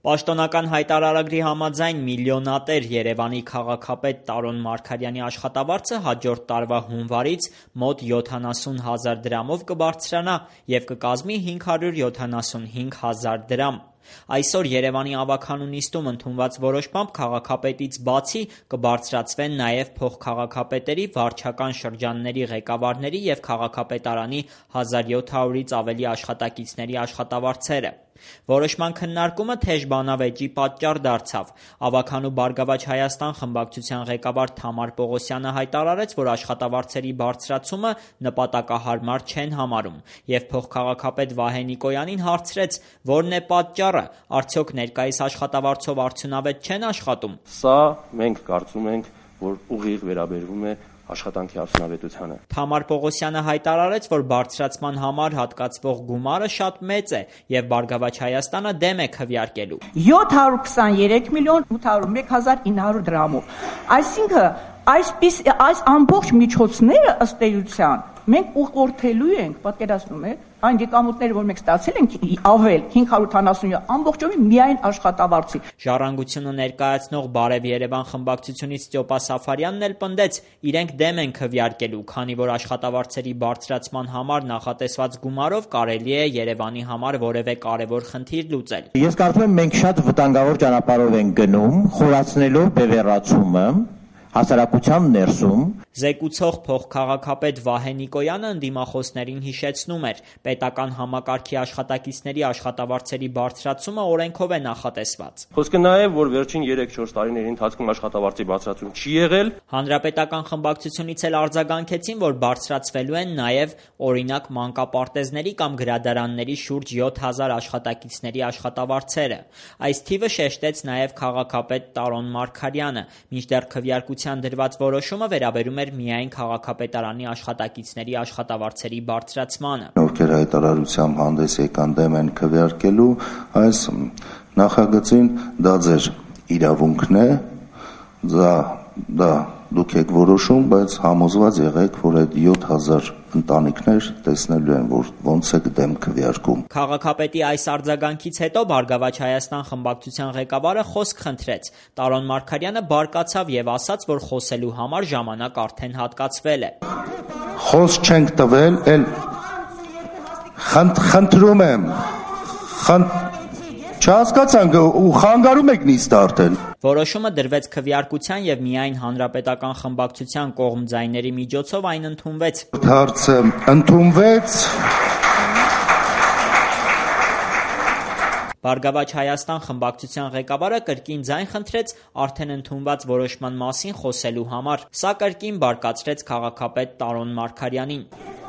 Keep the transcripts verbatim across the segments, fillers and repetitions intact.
Պաշտոնական հայտարարագրի համաձայն միլիոնատեր Երևանի քաղաքապետ Տարոն Մարգարյանի աշխատավարձը հաջորդ տարվա հունվարից մոտ յոթանասուն հազար դրամով կբարձրանա և կկազմի հինգ հարյուր յոթանասունհինգ հազար դրամ։ Այսօր Երևանի ավագանու նիստում ընդունված որոշմամբ քաղաքապետից բացի կբարձրացվեն նաև փոխքաղաքապետերի, վարչական շրջանների ղեկավարների և քաղաքապետարանի հազար յոթ հարյուրից ավելի աշխատակիցների աշխատավարձերը։ Որոշման քննարկումը թեժ բանավեճի պատճառ դարձավ։ Ավագանու «Բարգավաճ Հայաստան» խմբակցության ղեկավար Թամար Պողոսյանը հայտարարեց, որ աշխատավարձերի բարձրացումը նպատակահարմար չեն համարում և փոխքաղաքապետ Վահե Նիկոյանին հարցրեց, որն է պատճառը, արդյոք ներկայիս աշխատավարձով արդյունավետ չեն աշխատում։ Սա մենք կարծում ենք, որ ուղիղ վերաբերվում է աշխատանքի արդյունավետությանը։ Թամար Պողոսյանը հայտարարեց, որ բարձրացման համար հատկացվող գումարը շատ մեծ է և «Բարգավաճ Հայաստանը» դեմ է քվեարկելու։ յոթ հարյուր քսաներեք միլիոն ութ հարյուր մեկ հազար ինը հարյուր դրամով։ Այսինքն այսպես այս ամբողջ միջոցները ըստ էության մենք ուղղորդելու ենք, պատկերացնում եք, այն եկամուտները, որ մենք ստացել ենք ավել հինգ հարյուր ութանասուն ամբողջովին միայն աշխատավարձի։ Ժառանգությունը ներկայացնող «Բարև Երևան» խմբակցությունից Ստյոպա Սաֆարյանն էլ պնդեց, իրենք դեմ են քվեարկելու, քանի որ աշխատավարձերի բարձրացման համար նախատեսված գումարով կարելի է Երևանի համար որևէ կարևոր խնդիր լուծել։ Ես կարծում եմ մենք շատ վտանգավոր ճանապարհով ենք գնում, խորացնելով բևեռացումը հասարակության ներսում։ Զեկուցող փոխքաղաքապետ Վահե Նիկոյանը ընդդիմախոսներին հիշեցնում էր, պետական համակարգի աշխատակիցների աշխատավարձերի բարձրացումը օրենքով է նախատեսված։ Խոսքը նա է, որ վերջին երեք չորս տարիների ընթացքում աշխատավարձի բարձրացում չի եղել։ Հանրապետական խմբակցությունից էլ արձագանքեցին, որ բարձրացվելու են նաև օրինակ մանկապարտեզների կամ գրադարանների շուրջ յոթ հազար աշխատակիցների աշխատավարձերը։ Այս թիվը շեշտեց նաև քաղաքապետ Տարոն Մարգարյանը, մինչդեռ քվեարկության դրված որոշումը վերաբերում էր միայն քաղաքապետարանի աշխատակիցների աշխատավարձերի բարձրացմանը։ Ովքեր հայտարարությամբ հանդես եկան դեմ են քվեարկելու այս նախագծին, դա ձեր իրավունքն է, դա դա դուք եք որոշում, բայց համոզված եղեք, որ այդ յոթ հազար ընտանիքներ տեսնելու են, որ ոնց եք դեմ քվեարկում։ Քաղաքապետի այս արձագանքից հետո «Բարգավաճ Հայաստան» խմբակցության ղեկավարը խոսք խնդրեց։ Տարոն Մարգարյանը բարկացավ և ասաց, որ խոսելու համար ժամանակ արդեն հատկացվել է։ Խոսք չենք տվել, էլ խնդրում եմ, չհասկացանք ու խանգարում եք նիստը արդեն։ Որոշումը դրվեց քվեարկության և միայն հանրապետական խմբակցության կողմ ձայների միջոցով այն ընդունվեց։ Հարցը ընդունվեց։ «Բարգավաճ Հայաստան» խմբակցության ղեկավարը կրկին ձայն խնդրեց արդեն ընդունված որոշման մասին խոսելու համար։ Սա կրկին բարկացրեց քաղաքապետ Տարոն Մարգարյանին։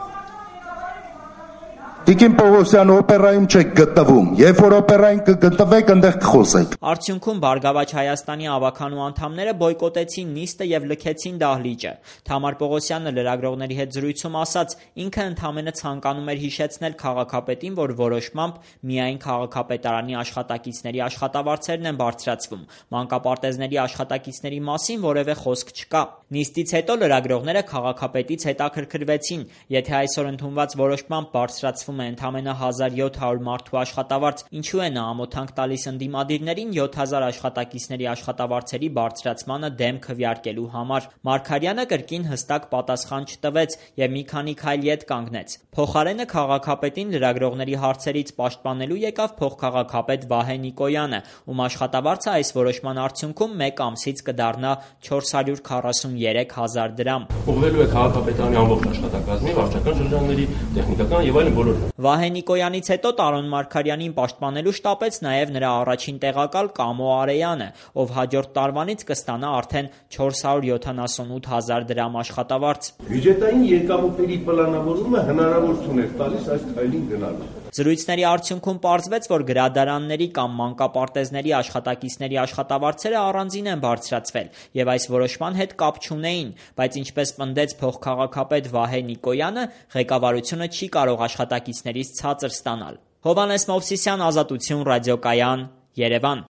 Տիկին Պողոսյան, օպերայում չեք գտնվում, երբ որ օպերային կգտնվեք, այնտեղ կխոսենք։ Արդյունքում «Բարգավաճ Հայաստանի» ավագանու անդամները բոյկոտեցին նիստը և լքեցին դահլիճը։ Թամար Պողոսյանը լրագրողների հետ զրույցում ասաց, ինքը ընդամենը ցանկանում էր հիշեցնել քաղաքապետին, որ որոշմամբ միայն քաղաքապետարանի աշխատակիցների աշխատավարձերն են բարձրացվում, մանկապարտեզների աշխատակիցների մասին որևէ խոսք չկա։ Նիստից հետո լրագրողները քաղաքապետից հետաքրքրվեցին, եթե այսօր ընդունված որոշմամբ բարձրացվում է ընդամենը հազար յոթ հարյուր մարդու աշխատավարձ, ինչու է նա ամոթանք տալիս ընդդիմադիրներին յոթ հազար աշխատակիցների աշխատավարձերի բարձրացմանը դեմ քվեարկելու համար։ Մարգարյանը կրկին հստակ պատասխան չտվեց և մի քանի քայլ ետ կանգնեց։ Փոխարենը քաղաքապետին լրագրողների հարցերից պաշտպանելու եկավ փոխքաղաքապետ Վահե Նիկոյանը, ում աշխատավարձը այս որոշման արդյունքում մեկ ամսից կդառնա չորս հարյուր քառասուներեք հազար դրամ։ Ուղղվելու է քաղաքապետարանի ամբողջ աշխատակազմի, վարչական շրջանների, տեխնիկական և այլն բոլոր։ Վահե Նիկոյանից հետո Տարոն Մարգարյանին պաշտպանելու շտապեց նաև նրա առաջին տեղակալ Կամո Արեյանը, ով հաջորդ տարվանից կստանա արդեն չորս հարյուր յոթանասունութ հազար դրամ աշխատավարձ։ Բյուջետային եկամուտների պլանավորումը հնարավորություն է տալիս այս քայլին գնալու։ Զրույցների արդյունքում պարզվեց, որ գրադարանների կամ մանկապարտեզների աշխատակիցների աշխատավարձերը առանձին են բարձրացվել և այս որոշման հետ կապ չունեին, բայց ինչպես պնդեց փոխքաղաքապետ Վահե Նիկոյանը, ղեկավարությունը չի կարող աշխատակիցներից ցածր ստանալ։ Հովհաննես Մովսիսյան, Ազատություն, Ռադիոկայան, Երևան։